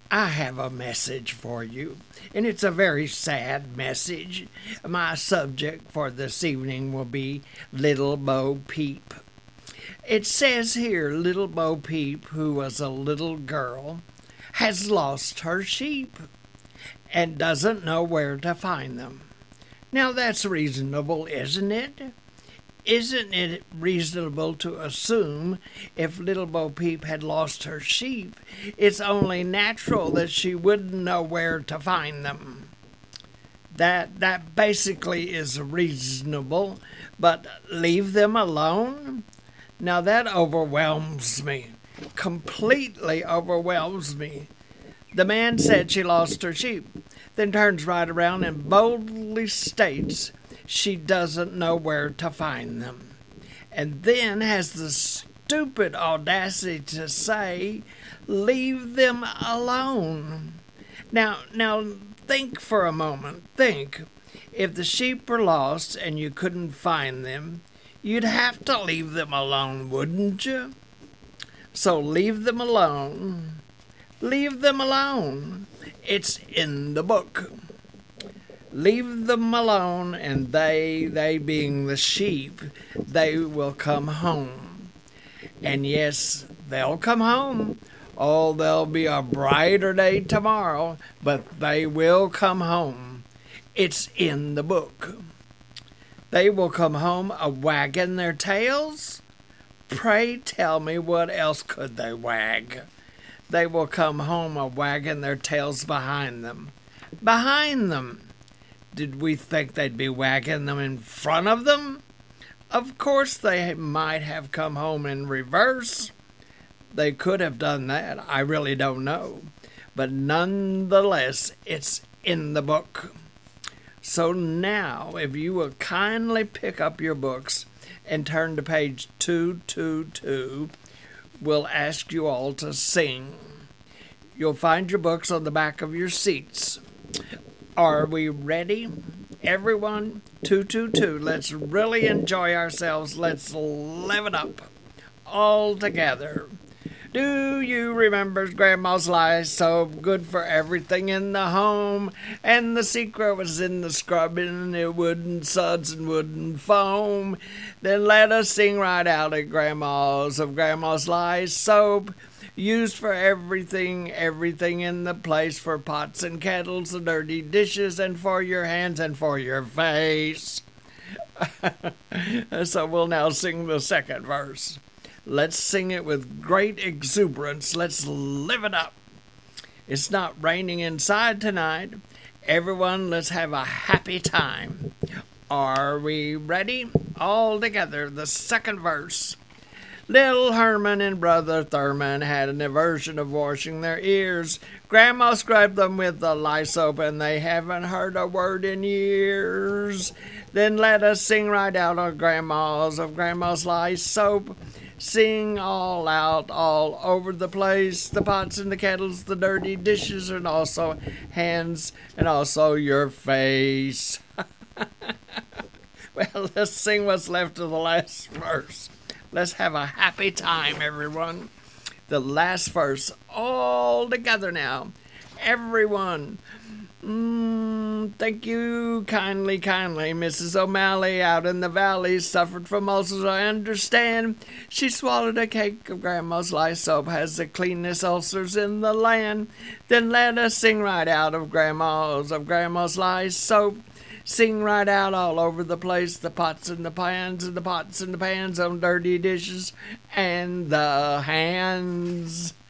I have a message for you, and it's a very sad message. My subject for this evening will be Little Bo Peep. It says here Little Bo Peep, who was a little girl, has lost her sheep and doesn't know where to find them. Now that's reasonable, isn't it? Isn't it reasonable to assume if Little Bo Peep had lost her sheep, it's only natural that she wouldn't know where to find them? That basically is reasonable, but leave them alone? Now that overwhelms me. Completely overwhelms me. The man said she lost her sheep, then turns right around and boldly states she doesn't know where to find them, and then has the stupid audacity to say, leave them alone. Now, think for a moment. Think. If the sheep were lost and you couldn't find them, you'd have to leave them alone, wouldn't you? So leave them alone. Leave them alone. It's in the book. Leave them alone, and they being the sheep, they will come home. And yes, they'll come home. Oh, there'll be a brighter day tomorrow, but they will come home. It's in the book. They will come home a-wagging their tails. Pray tell me, what else could they wag? They will come home a-wagging their tails behind them. Behind them. Did we think they'd be wagging them in front of them? Of course they might have come home in reverse. They could have done that. I really don't know. But nonetheless, it's in the book. So now, if you will kindly pick up your books and turn to page 222, we'll ask you all to sing. You'll find your books on the back of your seats. Are we ready? Everyone, 222. Let's really enjoy ourselves. Let's live it up. All together. Do you remember Grandma's lies so good for everything in the home? And the secret was in the scrubbing, it wouldn't suds and wouldn't foam. Then let us sing right out of Grandma's lies soap. Used for everything in the place, for pots and kettles, the dirty dishes, and for your hands and for your face. So we'll now sing the second verse. Let's sing it with great exuberance. Let's live it up. It's not raining inside tonight. Everyone, let's have a happy time. Are we ready? All together, the second verse. Little Herman and Brother Thurman had an aversion of washing their ears. Grandma scrubbed them with the lye soap, and they haven't heard a word in years. Then let us sing right out of Grandma's lye soap. Sing all out, all over the place, the pots and the kettles, the dirty dishes, and also hands, and also your face. Well, let's sing what's left of the last verse. Let's have a happy time, everyone. The last verse, all together now. Everyone. Thank you kindly. Mrs. O'Malley out in the valley suffered from ulcers, I understand. She swallowed a cake of Grandma's lye soap, has the cleanest ulcers in the land. Then let us sing right out of Grandma's lye soap. Sing right out all over the place, the pots and the pans and the pots and the pans on dirty dishes and the hands.